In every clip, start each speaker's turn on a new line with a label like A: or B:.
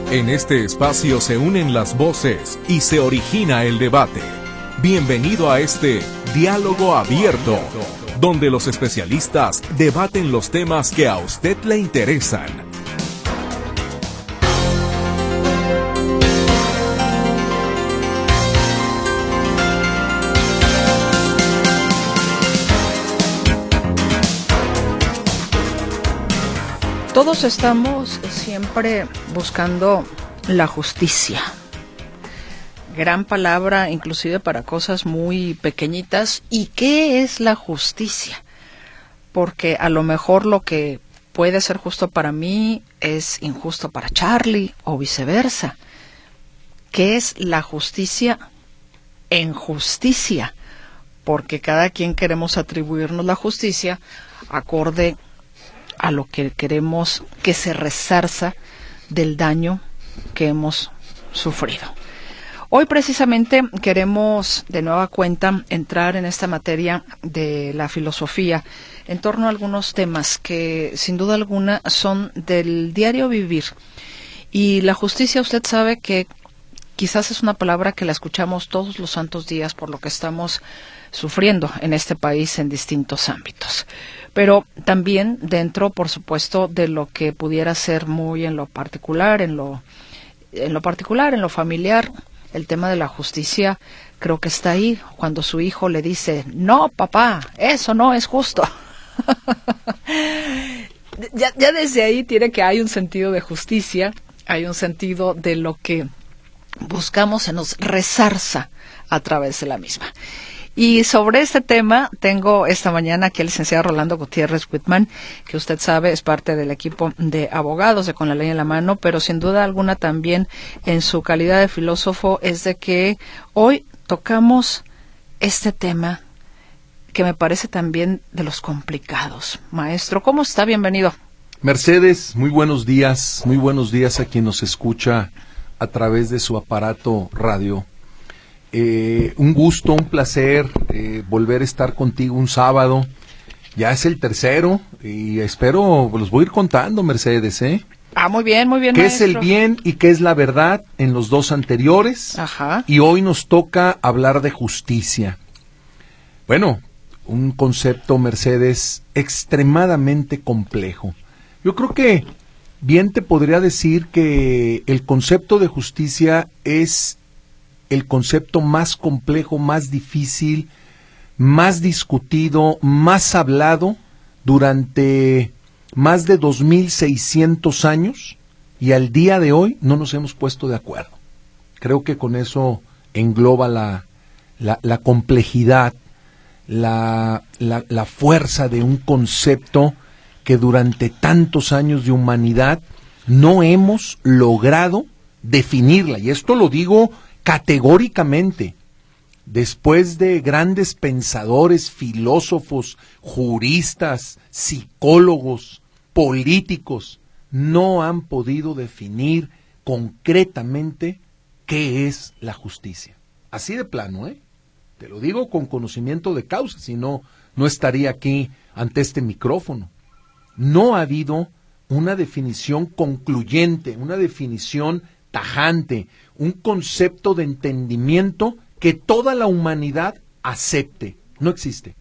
A: En este espacio se unen las voces y se origina el debate. Bienvenido a este Diálogo Abierto, donde los especialistas debaten los temas que a usted le interesan.
B: Todos estamos siempre buscando la justicia. Gran palabra, inclusive para cosas muy pequeñitas. ¿Y qué es la justicia? Porque a lo mejor lo que puede ser justo para mí es injusto para Charlie o viceversa. ¿Qué es la justicia en justicia? Porque cada quien queremos atribuirnos la justicia acorde a lo que queremos que se resarza del daño que hemos sufrido. Hoy precisamente queremos de nueva cuenta entrar en esta materia de la filosofía en torno a algunos temas que sin duda alguna son del diario vivir. Y la justicia, usted sabe que quizás es una palabra que la escuchamos todos los santos días por lo que estamos sufriendo en este país en distintos ámbitos. Pero también dentro, por supuesto, de lo que pudiera ser muy en lo particular, en lo familiar, el tema de la justicia creo que está ahí cuando su hijo le dice, no, papá, eso no es justo. ya desde ahí tiene que hay un sentido de justicia, hay un sentido de lo que buscamos se nos resarza a través de la misma. Y sobre este tema tengo esta mañana aquí al licenciado Rolando Gutiérrez Whitman, que usted sabe es parte del equipo de abogados de Con la Ley en la Mano, pero sin duda alguna también en su calidad de filósofo es de que hoy tocamos este tema que me parece también de los complicados. Maestro, ¿cómo está? Bienvenido.
C: Mercedes, muy buenos días a quien nos escucha a través de su aparato radio. Un gusto, un placer volver a estar contigo un sábado. Ya es el tercero y espero, los voy a ir contando, Mercedes,
B: muy bien,
C: ¿Qué
B: maestro?
C: es el bien y qué es la verdad en los dos anteriores?
B: Ajá.
C: Y hoy nos toca hablar de justicia. Bueno, un concepto, Mercedes, extremadamente complejo. Yo creo que bien te podría decir que el concepto de justicia es el concepto más complejo, más difícil, más discutido, más hablado durante más de 2,600 años y al día de hoy no nos hemos puesto de acuerdo. Creo que con eso engloba la complejidad, la fuerza de un concepto que durante tantos años de humanidad no hemos logrado definirla. Y esto lo digo categóricamente, después de grandes pensadores, filósofos, juristas, psicólogos, políticos, no han podido definir concretamente qué es la justicia. Así de plano, Te lo digo con conocimiento de causa, si no, no estaría aquí ante este micrófono. No ha habido una definición concluyente, una definición tajante, un concepto de entendimiento que toda la humanidad acepte. No existe.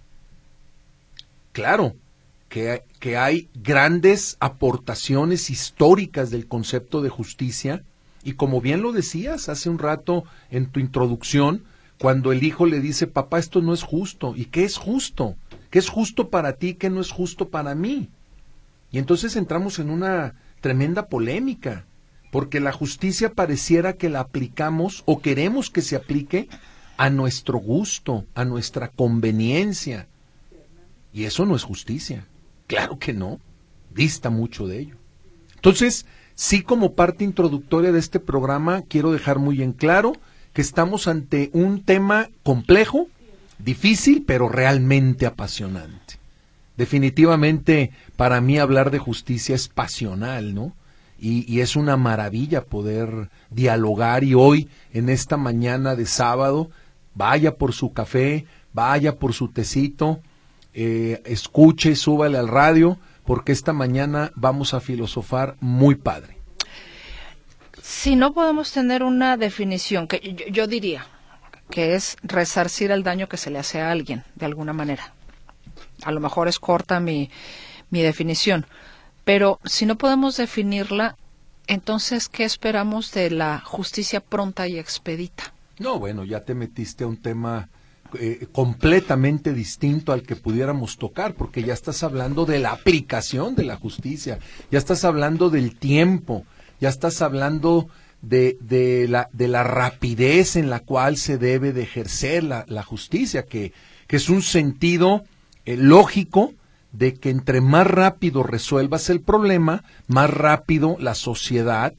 C: Claro que hay grandes aportaciones históricas del concepto de justicia y como bien lo decías hace un rato en tu introducción, cuando el hijo le dice, papá, esto no es justo. ¿Y qué es justo? ¿Qué es justo para ti? ¿Qué no es justo para mí? Y entonces entramos en una tremenda polémica. Porque la justicia pareciera que la aplicamos o queremos que se aplique a nuestro gusto, a nuestra conveniencia. Y eso no es justicia. Claro que no. Dista mucho de ello. Entonces, sí, como parte introductoria de este programa, quiero dejar muy en claro que estamos ante un tema complejo, difícil, pero realmente apasionante. Definitivamente, para mí hablar de justicia es pasional, ¿no? Y es una maravilla poder dialogar y hoy, en esta mañana de sábado, vaya por su café, vaya por su tecito, escuche, súbale al radio, porque esta mañana vamos a filosofar muy padre.
B: Si no podemos tener una definición, que yo diría que es resarcir el daño que se le hace a alguien, de alguna manera. A lo mejor es corta mi definición, pero si no podemos definirla, entonces, ¿qué esperamos de la justicia pronta y expedita?
C: No, bueno, ya te metiste a un tema completamente distinto al que pudiéramos tocar, porque ya estás hablando de la aplicación de la justicia, ya estás hablando del tiempo, ya estás hablando de la rapidez en la cual se debe de ejercer la justicia, que es un sentido lógico de que entre más rápido resuelvas el problema, más rápido la sociedad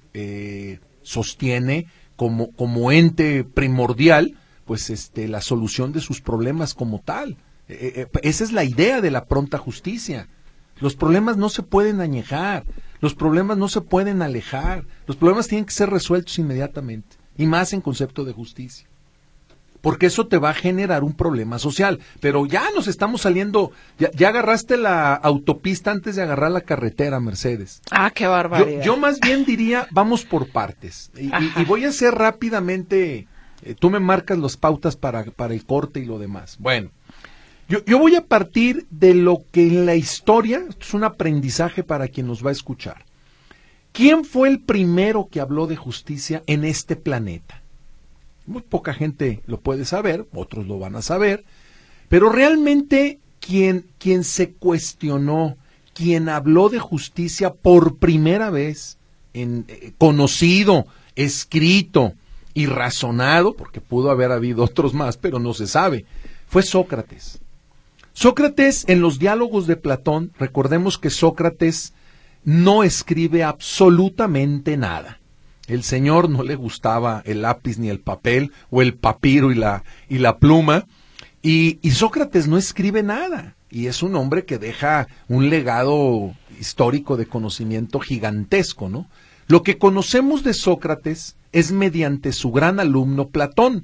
C: sostiene como ente primordial, pues la solución de sus problemas como tal. Esa es la idea de la pronta justicia. Los problemas no se pueden añejar, los problemas no se pueden alejar, los problemas tienen que ser resueltos inmediatamente, y más en concepto de justicia. Porque eso te va a generar un problema social. Pero ya nos estamos saliendo, ya agarraste la autopista antes de agarrar la carretera, Mercedes.
B: Ah, qué barbaridad.
C: Yo más bien diría, vamos por partes. Y voy a hacer rápidamente, tú me marcas las pautas para el corte y lo demás. Bueno, yo voy a partir de lo que en la historia, esto es un aprendizaje para quien nos va a escuchar. ¿Quién fue el primero que habló de justicia en este planeta? Muy poca gente lo puede saber, otros lo van a saber, pero realmente quien se cuestionó, quien habló de justicia por primera vez, conocido, escrito y razonado, porque pudo haber habido otros más, pero no se sabe, fue Sócrates. Sócrates, en los diálogos de Platón, recordemos que Sócrates no escribe absolutamente nada. El señor no le gustaba el lápiz ni el papel, o el papiro y la pluma, y Sócrates no escribe nada, y es un hombre que deja un legado histórico de conocimiento gigantesco, ¿no? Lo que conocemos de Sócrates es mediante su gran alumno Platón,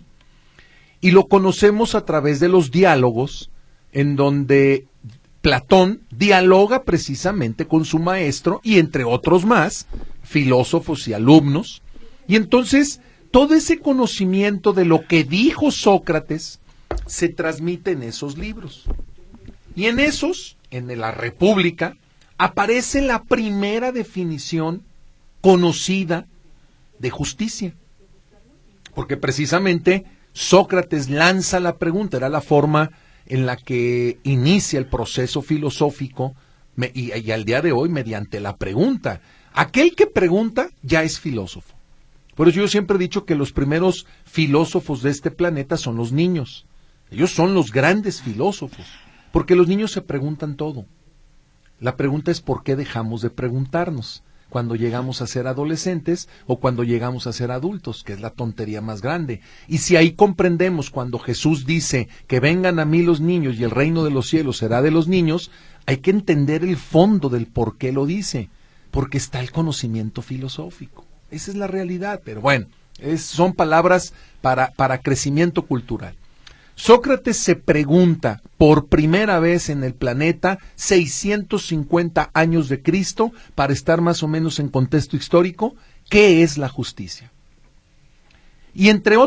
C: y lo conocemos a través de los diálogos, en donde Platón dialoga precisamente con su maestro, y entre otros más, filósofos y alumnos, y entonces todo ese conocimiento de lo que dijo Sócrates se transmite en esos libros. Y en esos, en la República, aparece la primera definición conocida de justicia. Porque precisamente Sócrates lanza la pregunta, era la forma en la que inicia el proceso filosófico, y al día de hoy mediante la pregunta. Aquel que pregunta ya es filósofo. Por eso yo siempre he dicho que los primeros filósofos de este planeta son los niños. Ellos son los grandes filósofos, porque los niños se preguntan todo. La pregunta es ¿por qué dejamos de preguntarnos cuando llegamos a ser adolescentes o cuando llegamos a ser adultos? Que es la tontería más grande. Y si ahí comprendemos cuando Jesús dice que vengan a mí los niños y el reino de los cielos será de los niños, hay que entender el fondo del por qué lo dice. Porque está el conocimiento filosófico. Esa es la realidad, pero bueno, son palabras para crecimiento cultural. Sócrates se pregunta por primera vez en el planeta 650 años de Cristo, para estar más o menos en contexto histórico, ¿qué es la justicia? Y entre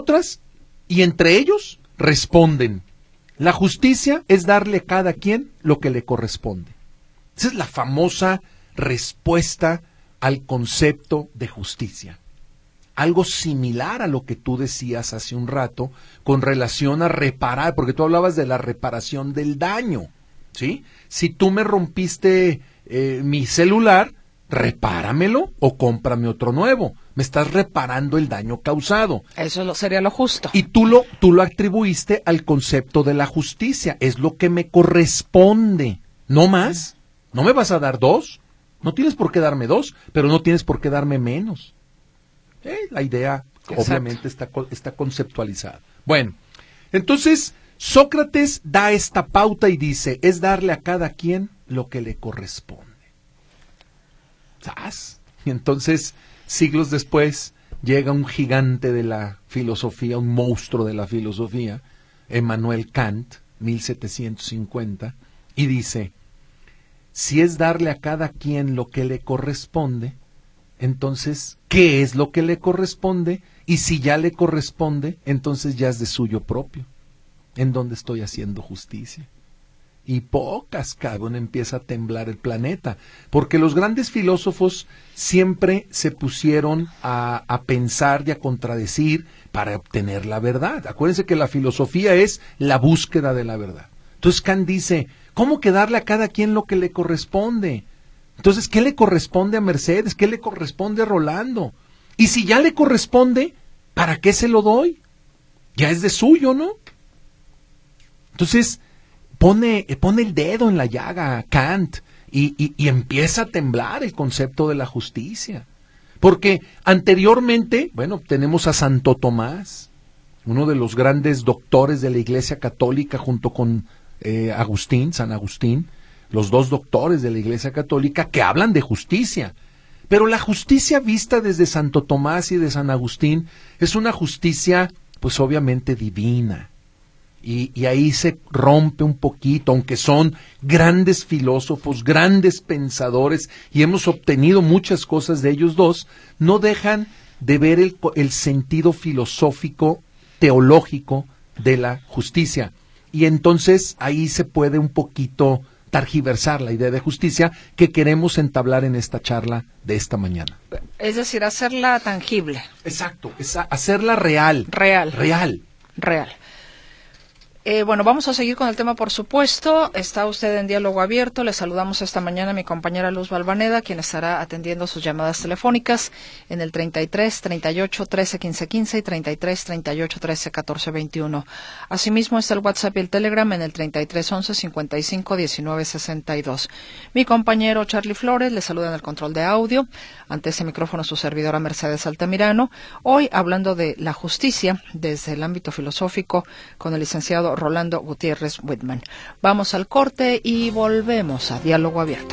C: ellos responden, la justicia es darle a cada quien lo que le corresponde. Esa es la famosa respuesta al concepto de justicia. Algo similar a lo que tú decías hace un rato con relación a reparar, porque tú hablabas de la reparación del daño, ¿sí? Si tú me rompiste mi celular, repáramelo o cómprame otro nuevo. Me estás reparando el daño causado.
B: Eso sería lo justo.
C: Y tú lo atribuiste al concepto de la justicia. Es lo que me corresponde, no más. No me vas a dar 2. No tienes por qué darme 2, pero no tienes por qué darme menos. La idea, exacto, obviamente está conceptualizada. Bueno, entonces Sócrates da esta pauta y dice, es darle a cada quien lo que le corresponde. ¿Sabes? Y entonces, siglos después, llega un gigante de la filosofía, un monstruo de la filosofía, Emmanuel Kant, 1750, y dice, si es darle a cada quien lo que le corresponde, entonces, ¿qué es lo que le corresponde? Y si ya le corresponde, entonces ya es de suyo propio. ¿En dónde estoy haciendo justicia? Y pocas, cabrón, empieza a temblar el planeta, porque los grandes filósofos siempre se pusieron a pensar y a contradecir para obtener la verdad. Acuérdense que la filosofía es la búsqueda de la verdad. Entonces Kant dice, ¿cómo que darle a cada quien lo que le corresponde? Entonces, ¿qué le corresponde a Mercedes? ¿Qué le corresponde a Rolando? Y si ya le corresponde, ¿para qué se lo doy? Ya es de suyo, ¿no? Entonces, pone el dedo en la llaga Kant y empieza a temblar el concepto de la justicia. Porque anteriormente, bueno, tenemos a Santo Tomás, uno de los grandes doctores de la Iglesia Católica junto con San Agustín, los dos doctores de la Iglesia Católica que hablan de justicia. Pero la justicia vista desde Santo Tomás y de San Agustín es una justicia, pues obviamente divina. Y ahí se rompe un poquito, aunque son grandes filósofos, grandes pensadores, y hemos obtenido muchas cosas de ellos dos, no dejan de ver el sentido filosófico, teológico de la justicia. Y entonces ahí se puede un poquito targiversar la idea de justicia que queremos entablar en esta charla de esta mañana.
B: Es decir, hacerla tangible.
C: Exacto, hacerla real. Real.
B: Bueno, vamos a seguir con el tema, por supuesto. Está usted en Diálogo Abierto. Le saludamos esta mañana a mi compañera Luz Balvaneda, quien estará atendiendo sus llamadas telefónicas en el 33 38 13 15 15 y 33 38 13 14 21. Asimismo está el WhatsApp y el Telegram en el 33 11 55 19 62. Mi compañero Charlie Flores le saluda en el control de audio. Ante ese micrófono su servidora Mercedes Altamirano. Hoy hablando de la justicia desde el ámbito filosófico con el licenciado Rolando Gutiérrez Whitman. Vamos al corte y volvemos a Diálogo Abierto.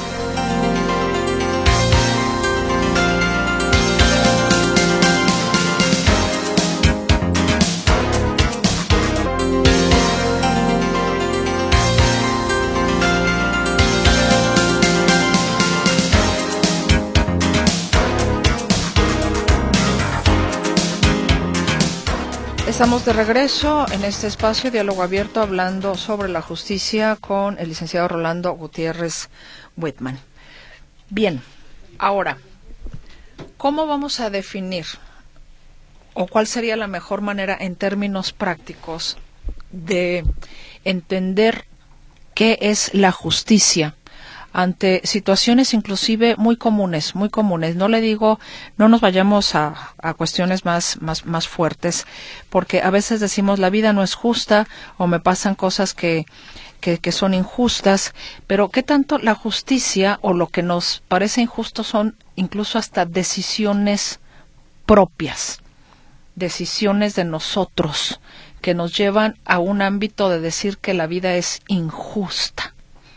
B: Estamos de regreso en este espacio Diálogo Abierto hablando sobre la justicia con el licenciado Rolando Gutiérrez Whitman. Bien, ahora, ¿cómo vamos a definir o cuál sería la mejor manera en términos prácticos de entender qué es la justicia ante situaciones inclusive muy comunes? No le digo, no nos vayamos a cuestiones más fuertes, porque a veces decimos la vida no es justa o me pasan cosas que son injustas, pero ¿qué tanto la justicia o lo que nos parece injusto son incluso hasta decisiones propias, decisiones de nosotros que nos llevan a un ámbito de decir que la vida es injusta?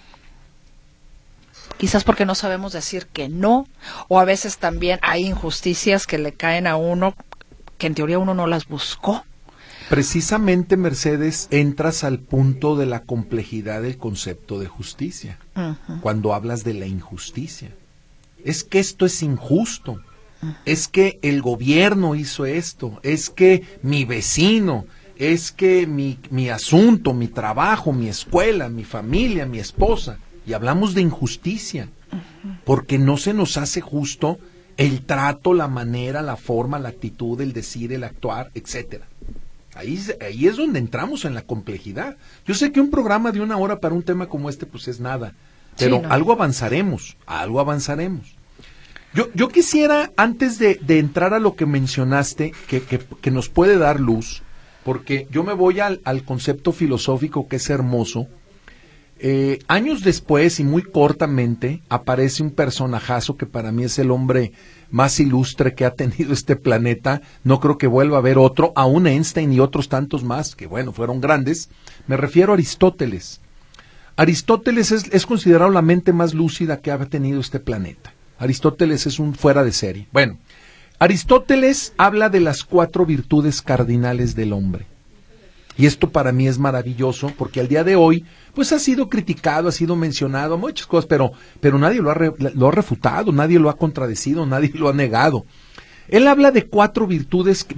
B: Quizás porque no sabemos decir que no, o a veces también hay injusticias que le caen a uno que en teoría uno no las buscó.
C: Precisamente, Mercedes, entras al punto de la complejidad del concepto de justicia, cuando hablas de la injusticia. Es que esto es injusto, es que el gobierno hizo esto, es que mi vecino, es que mi asunto, mi trabajo, mi escuela, mi familia, mi esposa. Y hablamos de injusticia, porque no se nos hace justo el trato, la manera, la forma, la actitud, el decir, el actuar, etcétera. Ahí es donde entramos en la complejidad. Yo sé que un programa de 1 hora para un tema como este, pues es nada, pero sí, no. algo avanzaremos. Yo quisiera, antes de entrar a lo que mencionaste, que nos puede dar luz, porque yo me voy al concepto filosófico que es hermoso. Años después y muy cortamente aparece un personajazo que para mí es el hombre más ilustre que ha tenido este planeta. No creo que vuelva a haber otro, aún Einstein y otros tantos más que bueno, fueron grandes. Me refiero a Aristóteles. Aristóteles es considerado la mente más lúcida que ha tenido este planeta. Aristóteles es un fuera de serie. Bueno, Aristóteles habla de las 4 virtudes cardinales del hombre. Y esto para mí es maravilloso porque al día de hoy, pues ha sido criticado, ha sido mencionado, muchas cosas, pero nadie lo ha refutado, nadie lo ha contradecido, nadie lo ha negado. Él habla de 4 virtudes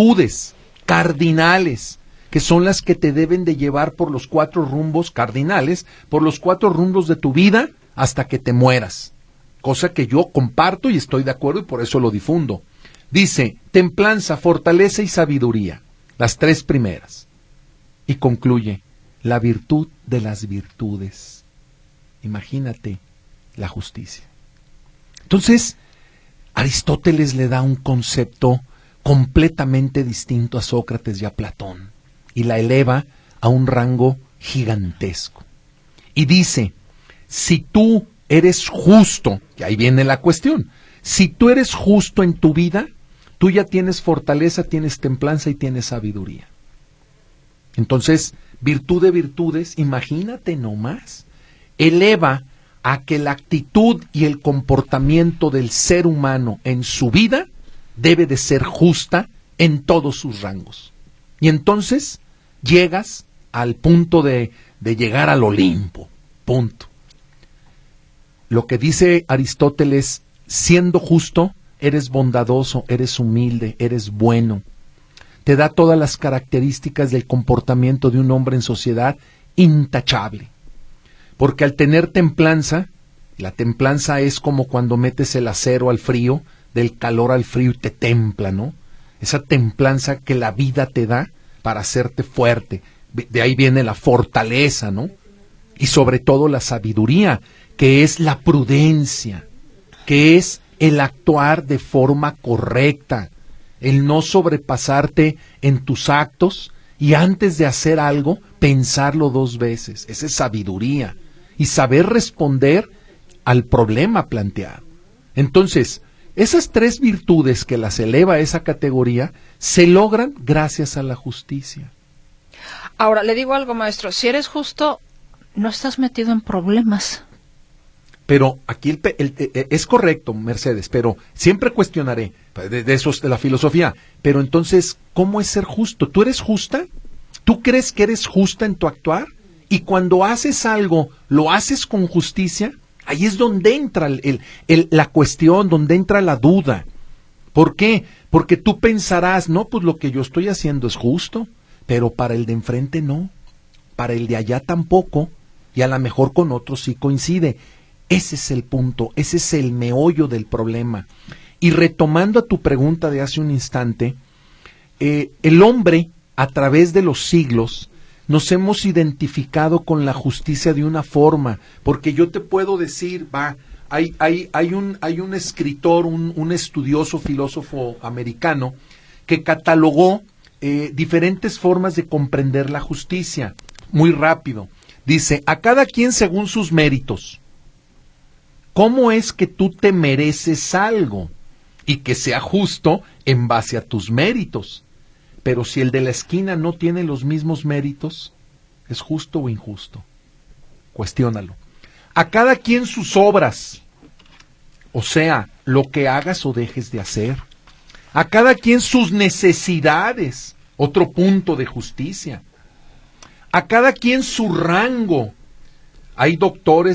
C: cardinales, que son las que te deben de llevar por los 4 rumbos cardinales, por los 4 rumbos de tu vida hasta que te mueras. Cosa que yo comparto y estoy de acuerdo y por eso lo difundo. Dice, templanza, fortaleza y sabiduría, las 3 primeras. Y concluye, la virtud de las virtudes. Imagínate la justicia. Entonces, Aristóteles le da un concepto completamente distinto a Sócrates y a Platón y la eleva a un rango gigantesco. Y dice, si tú eres justo, y ahí viene la cuestión, si tú eres justo en tu vida, tú ya tienes fortaleza, tienes templanza y tienes sabiduría. Entonces, virtud de virtudes, imagínate nomás, eleva a que la actitud y el comportamiento del ser humano en su vida debe de ser justa en todos sus rangos. Y entonces llegas al punto de llegar al Olimpo, punto. Lo que dice Aristóteles, siendo justo, eres bondadoso, eres humilde, eres bueno. Te da todas las características del comportamiento de un hombre en sociedad intachable. Porque al tener templanza, la templanza es como cuando metes el acero al frío, del calor al frío y te templa, ¿no? Esa templanza que la vida te da para hacerte fuerte. De ahí viene la fortaleza, ¿no? Y sobre todo la sabiduría, que es la prudencia, que es el actuar de forma correcta, el no sobrepasarte en tus actos y antes de hacer algo, pensarlo 2 veces. Esa es sabiduría y saber responder al problema planteado. Entonces, esas 3 virtudes que las eleva a esa categoría se logran gracias a la justicia.
B: Ahora, le digo algo, maestro, si eres justo, no estás metido en problemas.
C: Pero aquí es correcto, Mercedes, pero siempre cuestionaré, de eso es de la filosofía, pero entonces, ¿cómo es ser justo? ¿Tú eres justa? ¿Tú crees que eres justa en tu actuar? Y cuando haces algo, ¿lo haces con justicia? Ahí es donde entra la cuestión, donde entra la duda. ¿Por qué? Porque tú pensarás, no, pues lo que yo estoy haciendo es justo, pero para el de enfrente no, para el de allá tampoco, y a lo mejor con otros sí coincide. Ese es el punto, ese es el meollo del problema. Y retomando a tu pregunta de hace un instante, el hombre, a través de los siglos, nos hemos identificado con la justicia de una forma, porque yo te puedo decir, hay un escritor, un estudioso filósofo americano, que catalogó diferentes formas de comprender la justicia. Muy rápido. Dice, a cada quien según sus méritos. ¿Cómo es que tú te mereces algo? Y que sea justo en base a tus méritos. Pero si el de la esquina no tiene los mismos méritos, ¿es justo o injusto? Cuestiónalo. A cada quien sus obras, o sea, lo que hagas o dejes de hacer. A cada quien sus necesidades, otro punto de justicia. A cada quien su rango. Hay doctores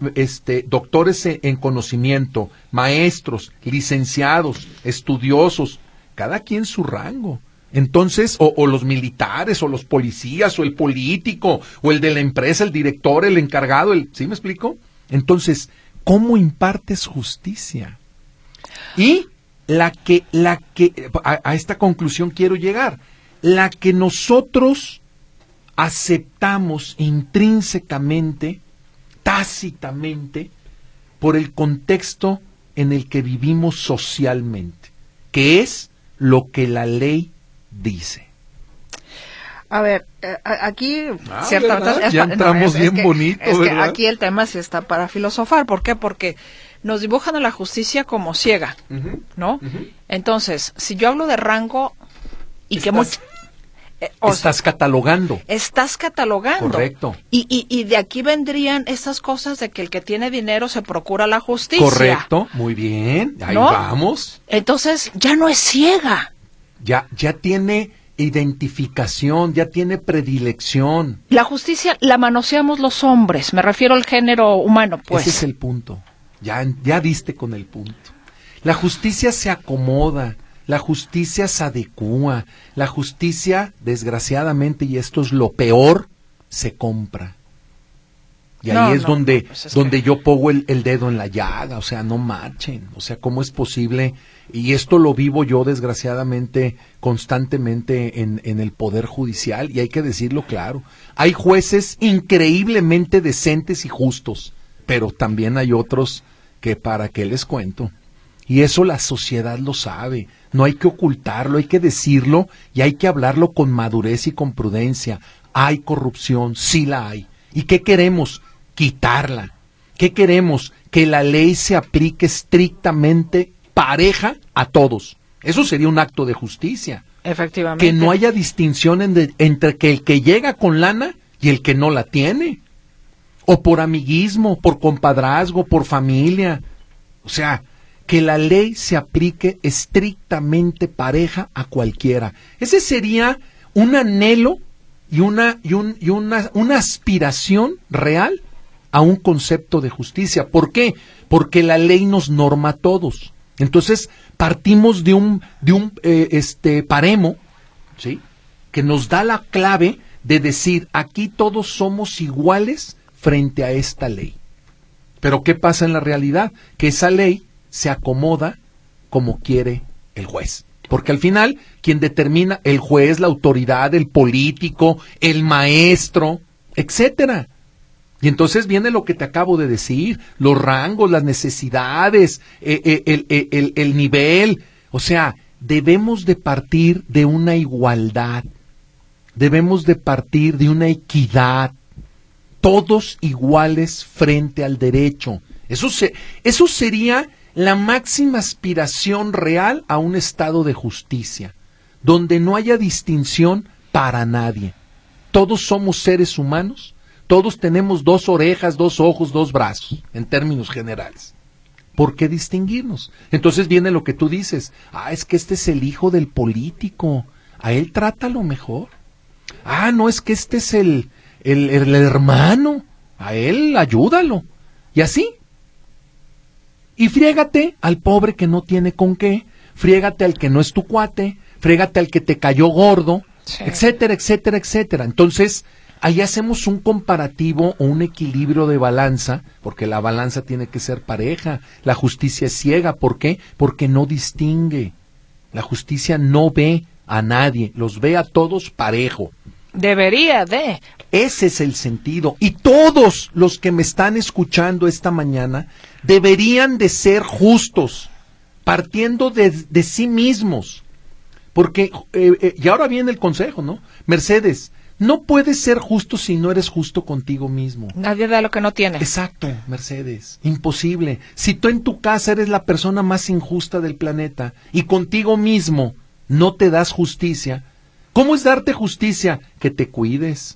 C: en conocimiento, maestros, licenciados, estudiosos, cada quien su rango. Entonces, o los militares, o los policías, o el político, o el de la empresa, el director, el encargado, ¿sí me explico? Entonces, ¿cómo impartes justicia? Y a esta conclusión quiero llegar, la que nosotros aceptamos intrínsecamente, tácitamente, por el contexto en el que vivimos socialmente, que es lo que la ley dice.
B: A ver, aquí ciertamente
C: ya entramos bien bonito,
B: es que
C: ¿verdad?
B: aquí el tema sí está para filosofar. ¿Por qué? Porque nos dibujan a la justicia como ciega, ¿no? Entonces, si yo hablo de rango y
C: estás catalogando.
B: Estás catalogando.
C: Correcto.
B: Y de aquí vendrían estas cosas de que el que tiene dinero se procura la justicia.
C: Correcto, muy bien, ahí
B: ¿no?
C: vamos.
B: Entonces, ya no es ciega.
C: Ya tiene identificación, ya tiene predilección.
B: La justicia la manoseamos los hombres, me refiero al género humano, pues.
C: Ese es el punto. Ya diste con el punto. La justicia se acomoda, la justicia se adecúa, la justicia, desgraciadamente, y esto es lo peor, se compra. Y ahí es donde yo pongo el dedo en la llaga, o sea, no marchen, o sea, ¿cómo es posible? Y esto lo vivo yo, desgraciadamente, constantemente en el Poder Judicial, y hay que decirlo claro, hay jueces increíblemente decentes y justos, pero también hay otros que para qué les cuento. Y eso la sociedad lo sabe, no hay que ocultarlo, hay que decirlo y hay que hablarlo con madurez y con prudencia. Hay corrupción, sí la hay. ¿Y qué queremos? Quitarla. ¿Qué queremos? Que la ley se aplique estrictamente pareja a todos. Eso sería un acto de justicia.
B: Efectivamente.
C: Que no haya distinción entre que el que llega con lana y el que no la tiene. O por amiguismo, por compadrazgo, por familia. O sea, que la ley se aplique estrictamente pareja a cualquiera. Ese sería un anhelo y una aspiración real a un concepto de justicia. ¿Por qué? Porque la ley nos norma a todos. Entonces, partimos de un paremo, ¿sí?, que nos da la clave de decir, aquí todos somos iguales frente a esta ley. Pero ¿qué pasa en la realidad? Que esa ley se acomoda como quiere el juez. Porque al final, quien determina, el juez, la autoridad, el político, el maestro, etcétera. Y entonces viene lo que te acabo de decir, los rangos, las necesidades, el nivel. O sea, debemos de partir de una igualdad, debemos de partir de una equidad, todos iguales frente al derecho. Eso sería la máxima aspiración real a un estado de justicia, donde no haya distinción para nadie. Todos somos seres humanos, todos tenemos 2 orejas, 2 ojos, 2 brazos, en términos generales. ¿Por qué distinguirnos? Entonces viene lo que tú dices, es que este es el hijo del político, a él trátalo mejor. No, es que este es el hermano, a él ayúdalo. Y así. Y friégate al pobre que no tiene con qué, friégate al que no es tu cuate, friégate al que te cayó gordo, sí, etcétera, etcétera, etcétera. Entonces, ahí hacemos un comparativo o un equilibrio de balanza, porque la balanza tiene que ser pareja. La justicia es ciega, ¿por qué? Porque no distingue. La justicia no ve a nadie, los ve a todos parejo.
B: Debería de.
C: Ese es el sentido. Y todos los que me están escuchando esta mañana deberían de ser justos, partiendo de sí mismos. Porque, y ahora viene el consejo, ¿no? Mercedes, no puedes ser justo si no eres justo contigo mismo.
B: Nadie da lo que no tiene.
C: Exacto, Mercedes, imposible. Si tú en tu casa eres la persona más injusta del planeta y contigo mismo no te das justicia, ¿cómo es darte justicia? Que te cuides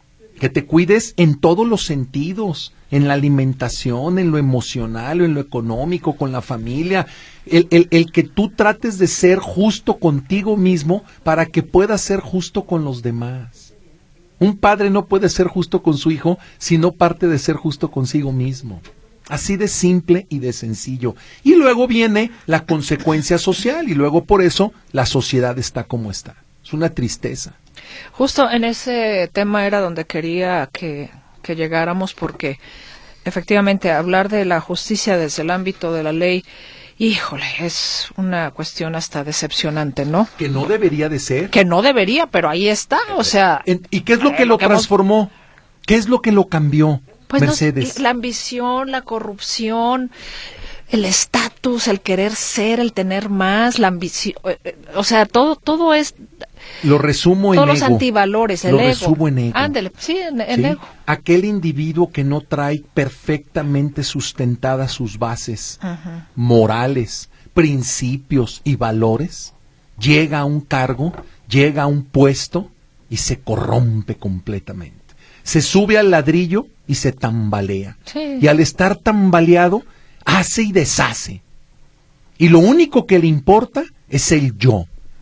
C: en todos los sentidos, en la alimentación, en lo emocional, en lo económico, con la familia, el que tú trates de ser justo contigo mismo para que puedas ser justo con los demás. Un padre no puede ser justo con su hijo si no parte de ser justo consigo mismo. Así de simple y de sencillo. Y luego viene la consecuencia social y luego por eso la sociedad está como está. Es una tristeza.
B: Justo en ese tema era donde quería que llegáramos, porque efectivamente hablar de la justicia desde el ámbito de la ley, híjole, es una cuestión hasta decepcionante, ¿no?
C: Que no debería de ser.
B: Que no debería, pero ahí está, o sea.
C: ¿Y qué es lo que lo transformó? ¿Qué es lo que lo cambió,
B: pues
C: Mercedes?
B: La ambición, la corrupción, el estatus, el querer ser, el tener más, la ambición, o sea, todo es.
C: Lo resumo en ego.
B: Todos los antivalores, el ego.
C: Lo resumo en ego.
B: Ándele, sí, en ego.
C: Aquel individuo que no trae perfectamente sustentadas sus bases morales, principios y valores, llega a un cargo, llega a un puesto y se corrompe completamente. Se sube al ladrillo y se tambalea. Sí. Y al estar tambaleado, hace y deshace. Y lo único que le importa es el yo.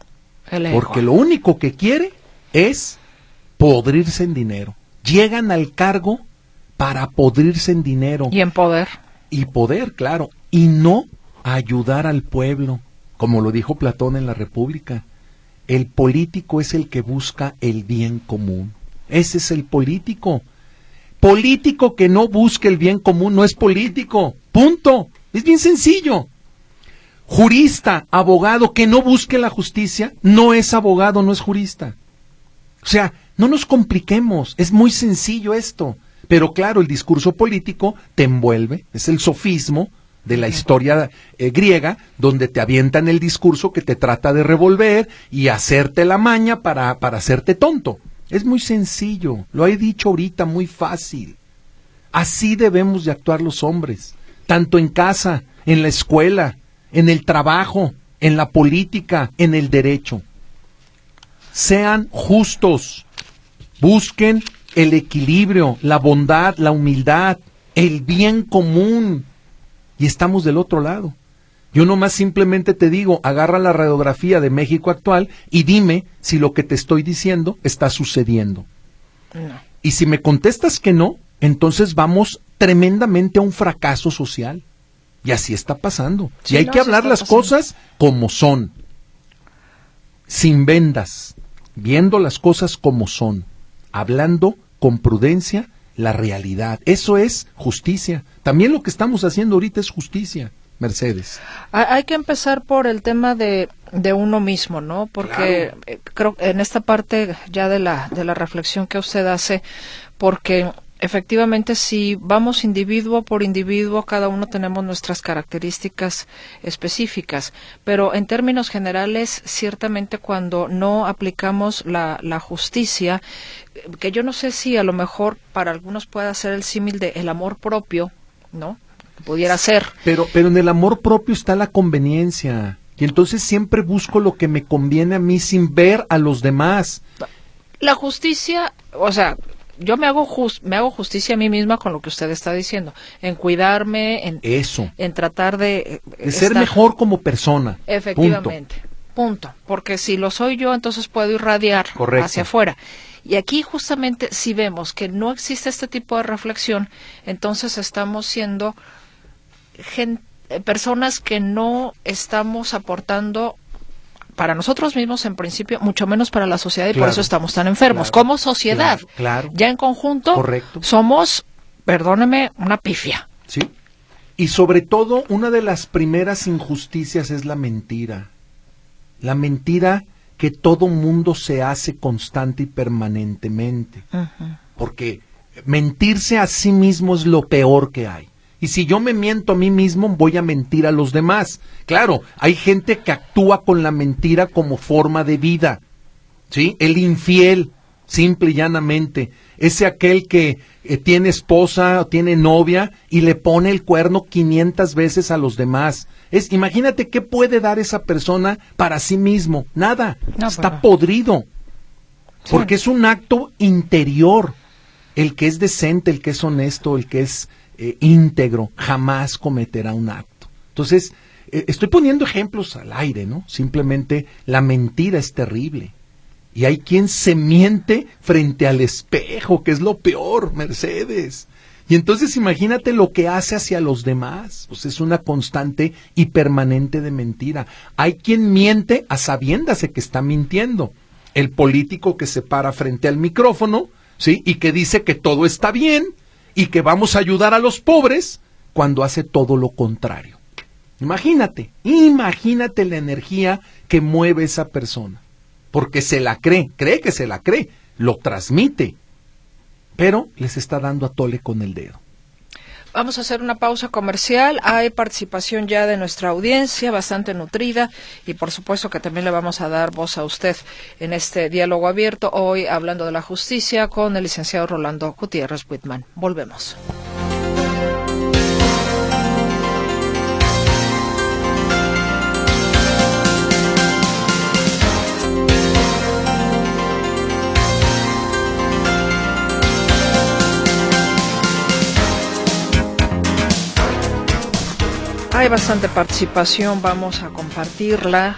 B: El ego.
C: Porque lo único que quiere es podrirse en dinero. Llegan al cargo para podrirse en dinero.
B: Y en poder.
C: Y poder, claro. Y no ayudar al pueblo, como lo dijo Platón en la República. El político es el que busca el bien común. Ese es el político. Político que no busque el bien común no es político. Punto. Es bien sencillo. Jurista, abogado que no busque la justicia, no es abogado, no es jurista. O sea, no nos compliquemos. Es muy sencillo esto. Pero claro, el discurso político te envuelve. Es el sofismo de la historia griega, donde te avientan el discurso que te trata de revolver y hacerte la maña para hacerte tonto. Es muy sencillo, lo he dicho ahorita, muy fácil. Así debemos de actuar los hombres, tanto en casa, en la escuela, en el trabajo, en la política, en el derecho. Sean justos, busquen el equilibrio, la bondad, la humildad, el bien común. Y estamos del otro lado. Yo nomás simplemente te digo, agarra la radiografía de México actual y dime si lo que te estoy diciendo está sucediendo.
B: No.
C: Y si me contestas que no, entonces vamos tremendamente a un fracaso social. Y así está pasando.
B: Sí,
C: y hay
B: no,
C: que
B: sí
C: hablar
B: está
C: las
B: pasando.
C: cosas como son. Sin vendas, viendo las cosas como son, hablando con prudencia la realidad. Eso es justicia. También lo que estamos haciendo ahorita es justicia, Mercedes.
B: Hay que empezar por el tema de uno mismo, ¿no? Porque
C: Claro.
B: creo en esta parte ya de la reflexión que usted hace, porque efectivamente si vamos individuo por individuo, cada uno tenemos nuestras características específicas, pero en términos generales, ciertamente cuando no aplicamos la justicia, que yo no sé si a lo mejor para algunos pueda ser el símil de el amor propio, ¿no? Pudiera ser.
C: Pero en el amor propio está la conveniencia. Y entonces siempre busco lo que me conviene a mí sin ver a los demás.
B: La justicia, o sea, yo me hago justicia a mí misma con lo que usted está diciendo, en cuidarme, en tratar de
C: ser
B: estar
C: mejor como persona.
B: efectivamente. Punto. Porque si lo soy yo, entonces puedo irradiar
C: Correcto.
B: hacia afuera. Y aquí justamente si vemos que no existe este tipo de reflexión, entonces estamos siendo personas que no estamos aportando para nosotros mismos en principio, mucho menos para la sociedad y
C: Claro.
B: por eso estamos tan enfermos.
C: Claro.
B: Como sociedad,
C: Claro.
B: ya en conjunto,
C: Correcto.
B: somos, perdóneme, una pifia.
C: Sí. Y sobre todo, una de las primeras injusticias es la mentira. La mentira que todo mundo se hace constante y permanentemente. Porque mentirse a sí mismo es lo peor que hay. Y si yo me miento a mí mismo, voy a mentir a los demás. Claro, hay gente que actúa con la mentira como forma de vida. ¿Sí? El infiel, simple y llanamente. Ese aquel que tiene esposa o tiene novia y le pone el cuerno 500 veces a los demás. Imagínate qué puede dar esa persona para sí mismo. Nada.
B: No,
C: está
B: pero
C: podrido.
B: Sí.
C: Porque es un acto interior. El que es decente, el que es honesto, el que es íntegro, jamás cometerá un acto. Entonces, estoy poniendo ejemplos al aire, ¿no? Simplemente la mentira es terrible. Y hay quien se miente frente al espejo, que es lo peor, Mercedes. Y entonces imagínate lo que hace hacia los demás. Pues es una constante y permanente de mentira. Hay quien miente a sabiendas de que está mintiendo. El político que se para frente al micrófono, ¿sí? Y que dice que todo está bien y que vamos a ayudar a los pobres cuando hace todo lo contrario. Imagínate la energía que mueve esa persona. Porque se la cree que se la cree, lo transmite, pero les está dando a tole con el dedo.
B: Vamos a hacer una pausa comercial. Hay participación ya de nuestra audiencia, bastante nutrida, y por supuesto que también le vamos a dar voz a usted en este diálogo abierto, hoy hablando de la justicia con el licenciado Rolando Gutiérrez Whitman. Volvemos. Hay bastante participación, vamos a compartirla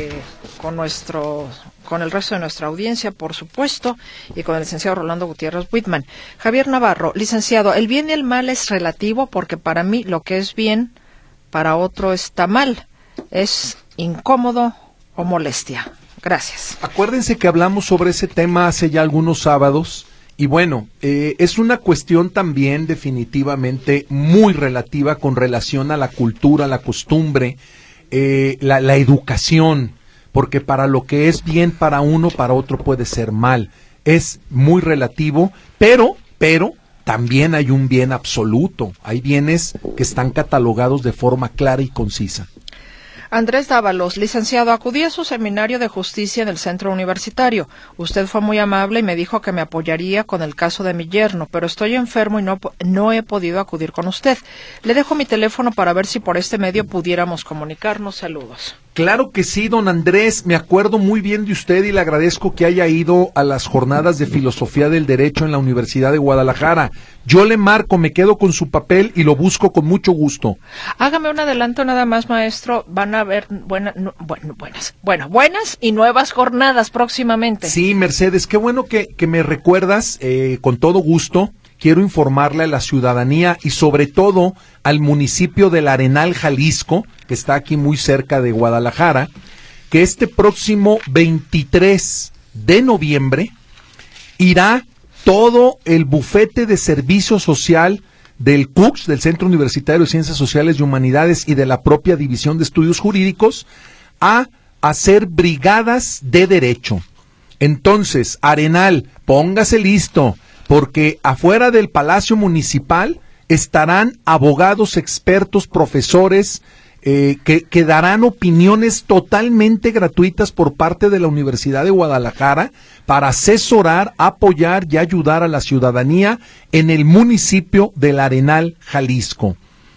B: con el resto de nuestra audiencia, por supuesto, y con el licenciado Rolando Gutiérrez Whitman. Javier Navarro, licenciado, el bien y el mal es relativo porque para mí lo que es bien, para otro está mal. Es incómodo o molestia. Gracias.
C: Acuérdense que hablamos sobre ese tema hace ya algunos sábados. Y bueno, es una cuestión también definitivamente muy relativa con relación a la cultura, la costumbre, la educación, porque para lo que es bien para uno, para otro puede ser mal. Es muy relativo, pero también hay un bien absoluto. Hay bienes que están catalogados de forma clara y concisa.
B: Andrés Dávalos, licenciado, acudí a su seminario de justicia en el centro universitario. Usted fue muy amable y me dijo que me apoyaría con el caso de mi yerno, pero estoy enfermo y no he podido acudir con usted. Le dejo mi teléfono para ver si por este medio pudiéramos comunicarnos. Saludos.
C: Claro que sí, don Andrés, me acuerdo muy bien de usted y le agradezco que haya ido a las jornadas de filosofía del derecho en la Universidad de Guadalajara. Yo le marco, me quedo con su papel y lo busco con mucho gusto.
B: Hágame un adelanto nada más, maestro. Van a haber buenas y nuevas jornadas próximamente.
C: Sí, Mercedes, qué bueno que me recuerdas, con todo gusto. Quiero informarle a la ciudadanía y sobre todo al municipio del Arenal, Jalisco, que está aquí muy cerca de Guadalajara, que este próximo 23 de noviembre irá todo el bufete de servicio social del CUCS, del Centro Universitario de Ciencias Sociales y Humanidades y de la propia División de Estudios Jurídicos, a hacer brigadas de derecho. Entonces, Arenal, póngase listo, porque afuera del Palacio Municipal estarán abogados, expertos, profesores, que darán opiniones totalmente gratuitas por parte de la Universidad de Guadalajara para asesorar, apoyar y ayudar a la ciudadanía en el municipio del Arenal, Jalisco.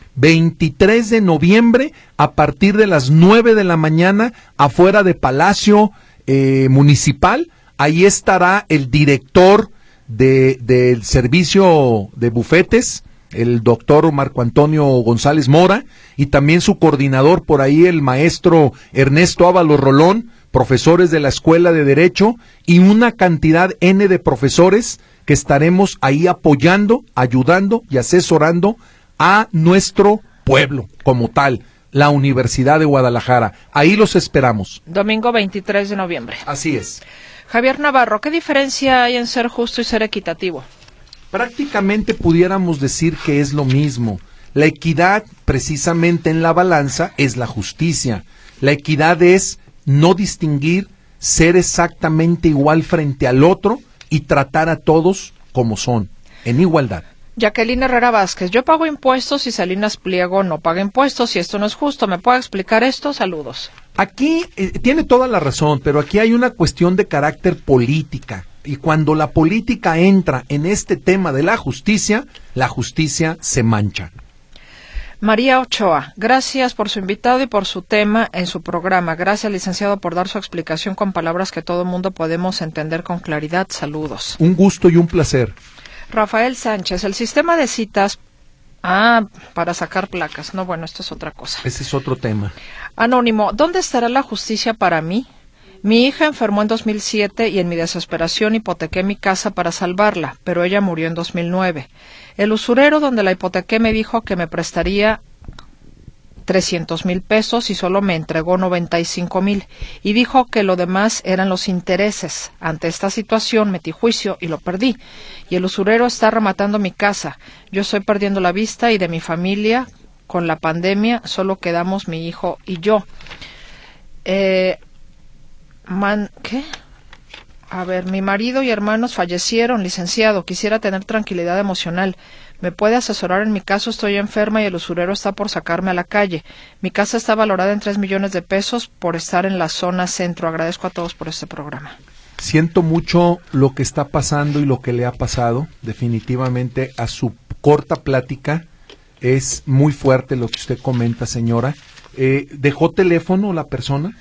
C: 23 de noviembre, a partir de las 9 de la mañana, afuera de Palacio Municipal, ahí estará el director del servicio de bufetes, el doctor Marco Antonio González Mora, y también su coordinador por ahí, el maestro Ernesto Ábalos Rolón, profesores de la Escuela de Derecho, y una cantidad N de profesores que estaremos ahí apoyando, ayudando y asesorando a nuestro pueblo como tal, la Universidad de Guadalajara. Ahí los esperamos.
B: Domingo 23 de noviembre.
C: Así es.
B: Javier Navarro, ¿qué diferencia hay en ser justo y ser equitativo?
C: Prácticamente pudiéramos decir que es lo mismo. La equidad, precisamente en la balanza, es la justicia. La equidad es no distinguir, ser exactamente igual frente al otro y tratar a todos como son, en igualdad.
B: Jacqueline Herrera Vázquez, yo pago impuestos y Salinas Pliego no paga impuestos y esto no es justo. ¿Me puede explicar esto? Saludos. Aquí
C: tiene toda la razón, pero aquí hay una cuestión de carácter política. Y cuando la política entra en este tema de la justicia se mancha.
B: María Ochoa, gracias por su invitado y por su tema en su programa. Gracias, licenciado, por dar su explicación con palabras que todo el mundo podemos entender con claridad. Saludos.
C: Un gusto y un placer.
B: Rafael Sánchez, el sistema de citas para sacar placas. No, bueno, esto es otra cosa.
C: Ese es otro tema.
B: Anónimo, ¿dónde estará la justicia para mí? Mi hija enfermó en 2007 y en mi desesperación hipotequé mi casa para salvarla, pero ella murió en 2009. El usurero donde la hipotequé me dijo que me prestaría 300,000 pesos y solo me entregó 95,000 y dijo que lo demás eran los intereses. Ante esta situación metí juicio y lo perdí. Y el usurero está rematando mi casa. Yo estoy perdiendo la vista y de mi familia, con la pandemia, solo quedamos mi hijo y yo. ¿Qué? A ver, mi marido y hermanos fallecieron, licenciado. Quisiera tener tranquilidad emocional. ¿Me puede asesorar en mi caso? Estoy enferma y el usurero está por sacarme a la calle. Mi casa está valorada en 3 millones de pesos por estar en la zona centro. Agradezco a todos por este programa.
C: Siento mucho lo que está pasando y lo que le ha pasado. Definitivamente a su corta plática es muy fuerte lo que usted comenta, señora. ¿Dejó teléfono la persona?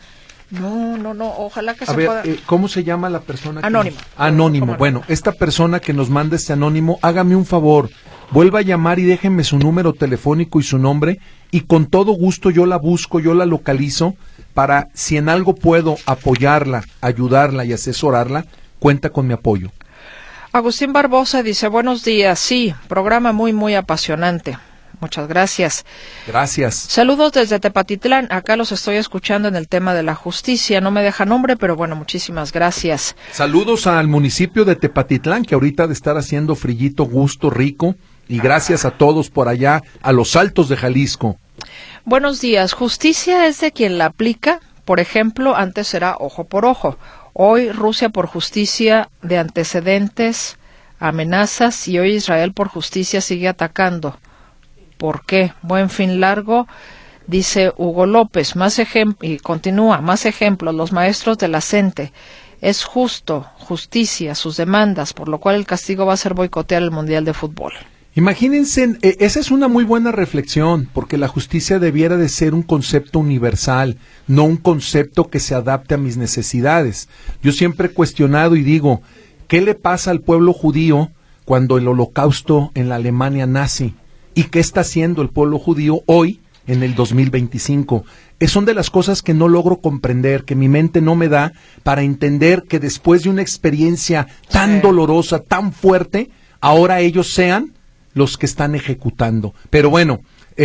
B: No, ojalá que
C: A
B: se
C: ver,
B: pueda.
C: ¿cómo se llama la persona?
B: Anónimo.
C: Anónimo. Bueno, esta persona que nos manda este anónimo, hágame un favor, vuelva a llamar y déjenme su número telefónico y su nombre, y con todo gusto yo la busco, yo la localizo, para si en algo puedo apoyarla, ayudarla y asesorarla, cuenta con mi apoyo.
B: Agustín Barbosa dice, buenos días, sí, programa muy apasionante. Muchas gracias.
C: Gracias.
B: Saludos desde Tepatitlán. Acá los estoy escuchando en el tema de la justicia. No me deja nombre, pero bueno, muchísimas gracias.
C: Saludos al municipio de Tepatitlán, que ahorita ha de estar haciendo frillito, gusto, rico. Y gracias a todos por allá, a los Altos de Jalisco.
B: Buenos días. Justicia es de quien la aplica. Por ejemplo, antes era ojo por ojo. Hoy Rusia por justicia de antecedentes, amenazas, y hoy Israel por justicia sigue atacando. ¿Por qué? Buen fin largo, dice Hugo López. Y continúa, más ejemplos, los maestros de la CENTE. Es justo, justicia, sus demandas, por lo cual el castigo va a ser boicotear el Mundial de Fútbol.
C: Imagínense, esa es una muy buena reflexión, porque la justicia debiera de ser un concepto universal, no un concepto que se adapte a mis necesidades. Yo siempre he cuestionado y digo, ¿qué le pasa al pueblo judío cuando el Holocausto en la Alemania nazi? ¿Y qué está haciendo el pueblo judío hoy, en el 2025? Son de las cosas que no logro comprender, que mi mente no me da para entender que después de una experiencia tan dolorosa, tan fuerte, ahora ellos sean los que están ejecutando. Pero bueno,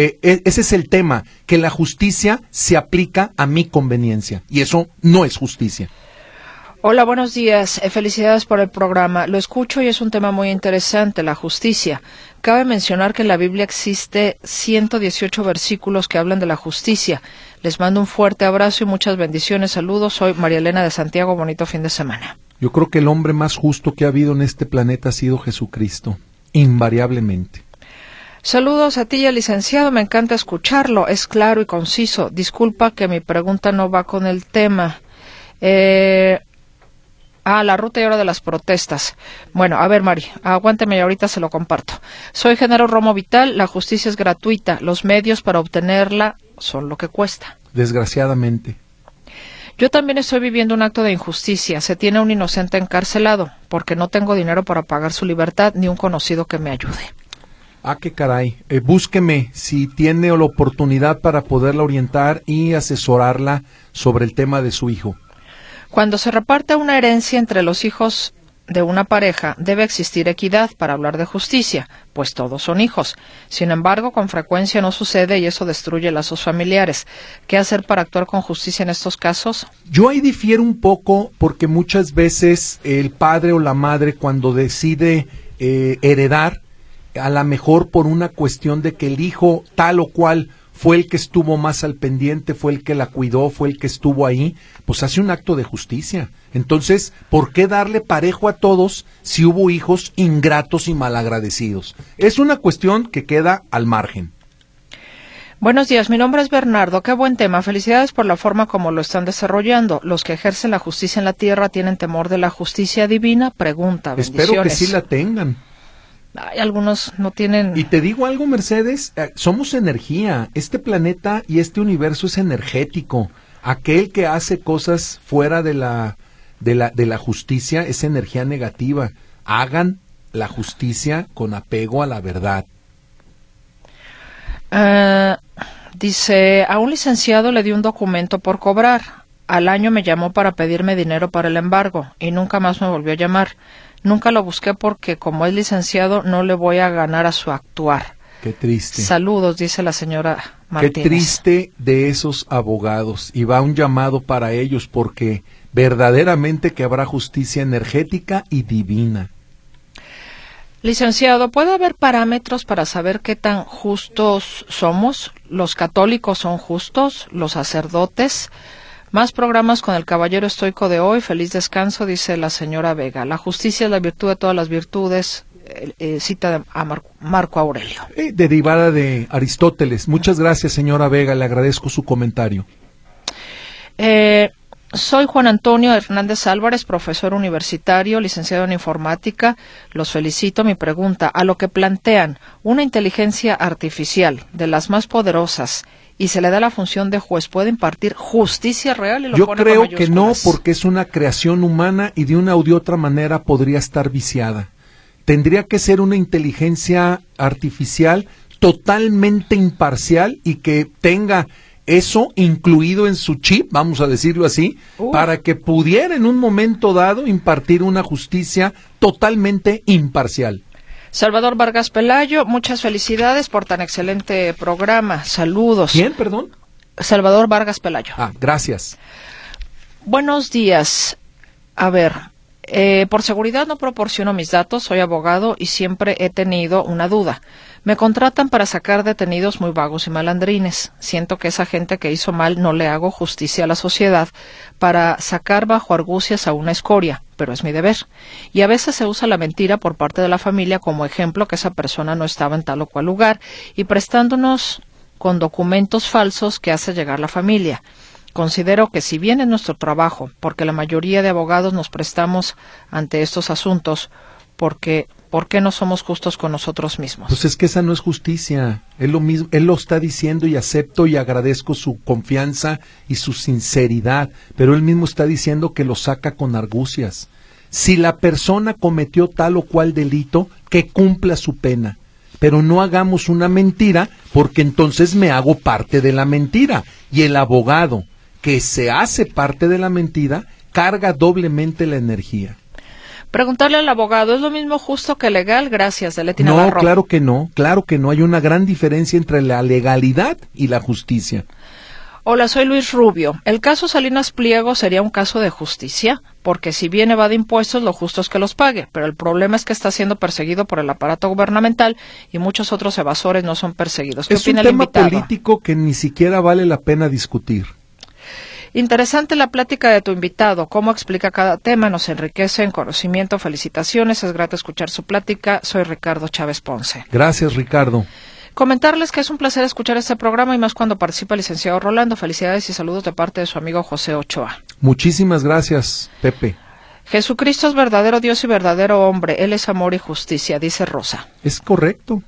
C: ese es el tema, que la justicia se aplica a mi conveniencia, y eso no es justicia.
B: Hola, buenos días. Felicidades por el programa. Lo escucho y es un tema muy interesante, la justicia. Cabe mencionar que en la Biblia existe 118 versículos que hablan de la justicia. Les mando un fuerte abrazo y muchas bendiciones. Saludos. Soy María Elena de Santiago. Bonito fin de semana.
C: Yo creo que el hombre más justo que ha habido en este planeta ha sido Jesucristo, invariablemente.
B: Saludos a ti y al licenciado. Me encanta escucharlo. Es claro y conciso. Disculpa que mi pregunta no va con el tema. La ruta y hora de las protestas. Bueno, a ver, Mari, aguánteme y ahorita se lo comparto. Soy Genaro Romo Vital, la justicia es gratuita, los medios para obtenerla son lo que cuesta.
C: Desgraciadamente.
B: Yo también estoy viviendo un acto de injusticia. Se tiene a un inocente encarcelado, porque no tengo dinero para pagar su libertad ni un conocido que me ayude.
C: Qué caray. Búsqueme si tiene la oportunidad para poderla orientar y asesorarla sobre el tema de su hijo.
B: Cuando se reparte una herencia entre los hijos de una pareja, debe existir equidad para hablar de justicia, pues todos son hijos. Sin embargo, con frecuencia no sucede y eso destruye lazos familiares. ¿Qué hacer para actuar con justicia en estos casos?
C: Yo ahí difiero un poco, porque muchas veces el padre o la madre, cuando decide heredar, a lo mejor por una cuestión de que el hijo tal o cual fue el que estuvo más al pendiente, fue el que la cuidó, fue el que estuvo ahí, pues hace un acto de justicia. Entonces, ¿por qué darle parejo a todos si hubo hijos ingratos y malagradecidos? Es una cuestión que queda al margen.
B: Buenos días, mi nombre es Bernardo. Qué buen tema. Felicidades por la forma como lo están desarrollando. Los que ejercen la justicia en la tierra tienen temor de la justicia divina. Pregunta. Bendiciones.
C: Espero que sí la tengan.
B: Algunos no tienen.
C: Y te digo algo, Mercedes, somos energía. Este planeta y este universo es energético. Aquel que hace cosas fuera de la justicia es energía negativa. Hagan la justicia con apego a la verdad.
B: Dice, a un licenciado le di un documento por cobrar. Al año me llamó para pedirme dinero para el embargo y nunca más me volvió a llamar. Nunca lo busqué porque como es licenciado no le voy a ganar a su actuar.
C: Qué triste.
B: Saludos, dice la señora Martínez.
C: Qué triste de esos abogados. Y va un llamado para ellos porque verdaderamente que habrá justicia energética y divina.
B: Licenciado, ¿puede haber parámetros para saber qué tan justos somos? ¿Los católicos son justos? ¿Los sacerdotes? Más programas con el caballero estoico de hoy. Feliz descanso, dice la señora Vega. La justicia es la virtud de todas las virtudes. Cita a Marco Aurelio.
C: Derivada de Aristóteles. Muchas gracias, señora Vega. Le agradezco su comentario.
B: Soy Juan Antonio Hernández Álvarez, profesor universitario, licenciado en informática. Los felicito. Mi pregunta, a lo que plantean una inteligencia artificial de las más poderosas y se le da la función de juez, ¿puede impartir justicia real? Y lo
C: Yo
B: pone
C: creo
B: con
C: que no,
B: mayúsculas.
C: porque es una creación humana y de una u de otra manera podría estar viciada. Tendría que ser una inteligencia artificial totalmente imparcial y que tenga eso incluido en su chip, vamos a decirlo así, para que pudiera en un momento dado impartir una justicia totalmente imparcial.
B: Salvador Vargas Pelayo, muchas felicidades por tan excelente programa. Saludos.
C: ¿Quién, perdón?
B: Salvador Vargas Pelayo.
C: Gracias.
B: Buenos días. A ver, por seguridad no proporciono mis datos, soy abogado y siempre he tenido una duda. Me contratan para sacar detenidos muy vagos y malandrines. Siento que esa gente que hizo mal no le hago justicia a la sociedad para sacar bajo argucias a una escoria, pero es mi deber. Y a veces se usa la mentira por parte de la familia como ejemplo que esa persona no estaba en tal o cual lugar y prestándonos con documentos falsos que hace llegar la familia. Considero que si bien es nuestro trabajo, porque la mayoría de abogados nos prestamos ante estos asuntos, ¿por qué no somos justos con nosotros mismos?
C: Pues es que esa no es justicia. Él lo mismo, él lo está diciendo y acepto y agradezco su confianza y su sinceridad, pero él mismo está diciendo que lo saca con argucias. Si la persona cometió tal o cual delito, que cumpla su pena. Pero no hagamos una mentira, porque entonces me hago parte de la mentira. Y el abogado que se hace parte de la mentira carga doblemente la energía.
B: Preguntarle al abogado, ¿es lo mismo justo que legal? Gracias, de Leti
C: No,
B: Navarro.
C: claro que no. Hay una gran diferencia entre la legalidad y la justicia.
B: Hola, soy Luis Rubio. ¿El caso Salinas Pliego sería un caso de justicia? Porque si bien evade impuestos, lo justo es que los pague, pero el problema es que está siendo perseguido por el aparato gubernamental y muchos otros evasores no son perseguidos. ¿Qué opina el invitado?
C: Es un tema político que ni siquiera vale la pena discutir.
B: Interesante la plática de tu invitado, cómo explica cada tema, nos enriquece en conocimiento, felicitaciones, es grato escuchar su plática, soy Ricardo Chávez Ponce.
C: Gracias, Ricardo.
B: Comentarles que es un placer escuchar este programa y más cuando participa el licenciado Rolando, felicidades y saludos de parte de su amigo José Ochoa.
C: Muchísimas gracias, Pepe.
B: Jesucristo es verdadero Dios y verdadero hombre, Él es amor y justicia, dice Rosa.
C: Es correcto.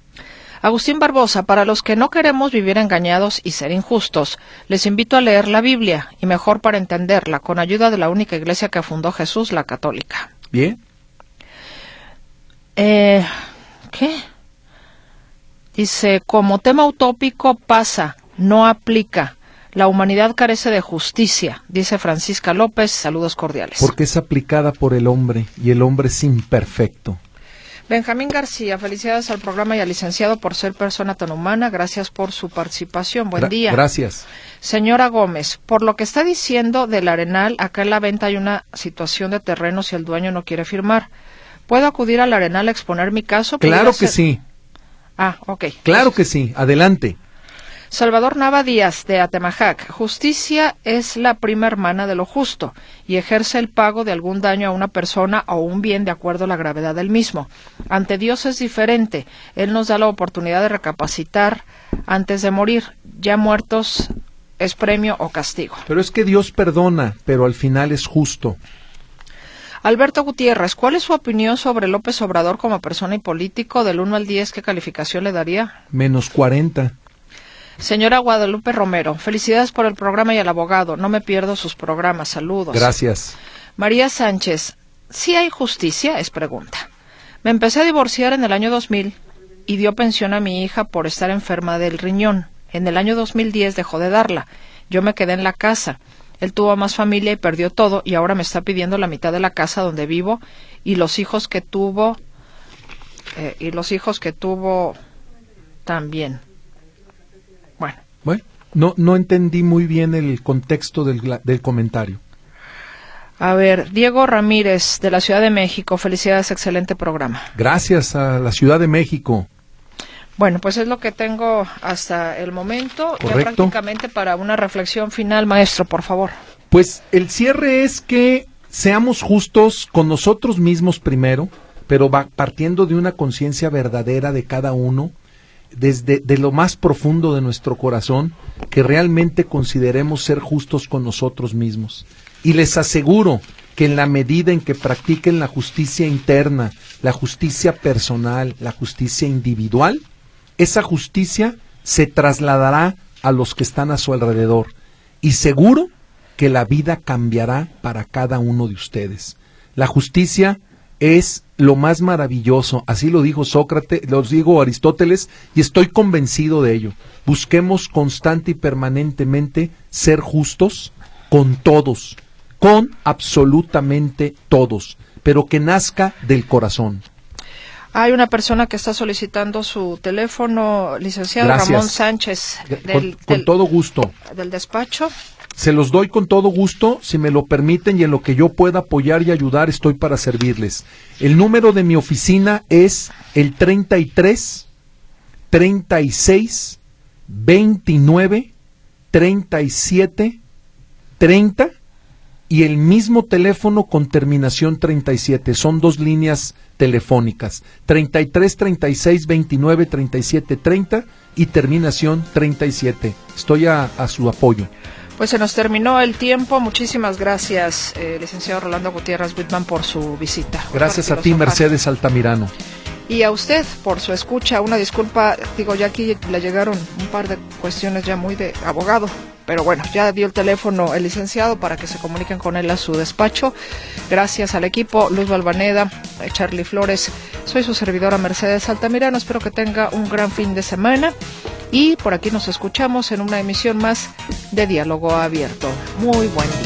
B: Agustín Barbosa, para los que no queremos vivir engañados y ser injustos, les invito a leer la Biblia, y mejor para entenderla, con ayuda de la única iglesia que fundó Jesús, la católica.
C: Bien.
B: ¿Qué? Dice, como tema utópico pasa, no aplica. La humanidad carece de justicia, dice Francisca López, saludos cordiales.
C: Porque es aplicada por el hombre, y el hombre es imperfecto.
B: Benjamín García, felicidades al programa y al licenciado por ser persona tan humana. Gracias por su participación. Buen día.
C: Gracias.
B: Señora Gómez, por lo que está diciendo del Arenal, acá en la venta hay una situación de terrenos y el dueño no quiere firmar. ¿Puedo acudir al Arenal a exponer mi caso?
C: Claro que sí.
B: Ok.
C: Claro que sí. Adelante.
B: Salvador Nava Díaz, de Atemajac. Justicia es la prima hermana de lo justo y ejerce el pago de algún daño a una persona o un bien de acuerdo a la gravedad del mismo. Ante Dios es diferente. Él nos da la oportunidad de recapacitar antes de morir. Ya muertos es premio o castigo.
C: Pero es que Dios perdona, pero al final es justo.
B: Alberto Gutiérrez, ¿cuál es su opinión sobre López Obrador como persona y político? Del 1 al 10, ¿qué calificación le daría?
C: -40.
B: Señora Guadalupe Romero, felicidades por el programa y al abogado. No me pierdo sus programas. Saludos.
C: Gracias.
B: María Sánchez, ¿sí hay justicia? Es pregunta. Me empecé a divorciar en el año 2000 y dio pensión a mi hija por estar enferma del riñón. En el año 2010 dejó de darla. Yo me quedé en la casa. Él tuvo más familia y perdió todo y ahora me está pidiendo la mitad de la casa donde vivo y los hijos que tuvo también. Bueno,
C: no entendí muy bien el contexto del comentario.
B: A ver, Diego Ramírez, de la Ciudad de México, felicidades, excelente programa.
C: Gracias a la Ciudad de México.
B: Bueno, pues es lo que tengo hasta el momento.
C: Correcto.
B: Ya prácticamente para una reflexión final, maestro, por favor. Pues
C: el cierre es que seamos justos con nosotros mismos primero, pero partiendo de una conciencia verdadera de cada uno, desde lo más profundo de nuestro corazón, que realmente consideremos ser justos con nosotros mismos. Y les aseguro que en la medida en que practiquen la justicia interna, la justicia personal, la justicia individual, esa justicia se trasladará a los que están a su alrededor y seguro que la vida cambiará para cada uno de ustedes. La justicia es lo más maravilloso, así lo dijo Sócrates, lo dijo Aristóteles, y estoy convencido de ello. Busquemos constante y permanentemente ser justos con todos, con absolutamente todos, pero que nazca del corazón.
B: Hay una persona que está solicitando su teléfono, licenciado
C: Gracias.
B: Ramón Sánchez,
C: Con todo gusto.
B: del despacho.
C: Se los doy con todo gusto, si me lo permiten, y en lo que yo pueda apoyar y ayudar estoy para servirles. El número de mi oficina es el 33 36 29 37 30 y el mismo teléfono con terminación 37. Son 2 líneas telefónicas, 33 36 29 37 30 y terminación 37. Estoy a su apoyo.
B: Pues se nos terminó el tiempo. Muchísimas gracias, licenciado Rolando Gutiérrez Whitman, por su visita.
C: Gracias a ti, Mercedes Altamirano.
B: Y a usted por su escucha. Una disculpa, digo, ya aquí le llegaron un par de cuestiones ya muy de abogado, pero bueno, ya dio el teléfono el licenciado para que se comuniquen con él a su despacho. Gracias al equipo, Luz Balvaneda, Charlie Flores. Soy su servidora Mercedes Altamirano. Espero que tenga un gran fin de semana. Y por aquí nos escuchamos en una emisión más de Diálogo Abierto. Muy buen día.